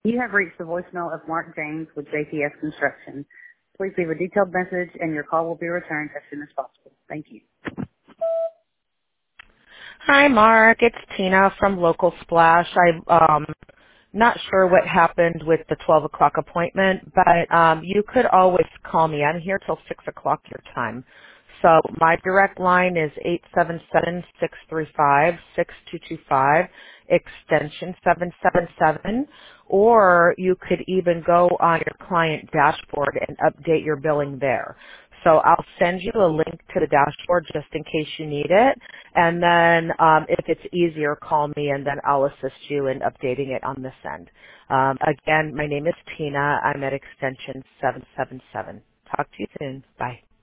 You have reached the voicemail of Mark James with JPS Construction. Please leave a detailed message and your call will be returned as soon as possible. Thank you. Hi, Mark. It's Tina from Local Splash. I'm not sure what happened with the 12 o'clock appointment, but you could always call me. I'm here till 6 o'clock your time. So my direct line is 877-635-6225, extension 777, or you could even go on your client dashboard and update your billing there. So I'll send you a link to the dashboard just in case you need it. And then if it's easier, call me and then I'll assist you in updating it on this end. Again, my name is Tina. I'm at extension 777. Talk to you soon. Bye.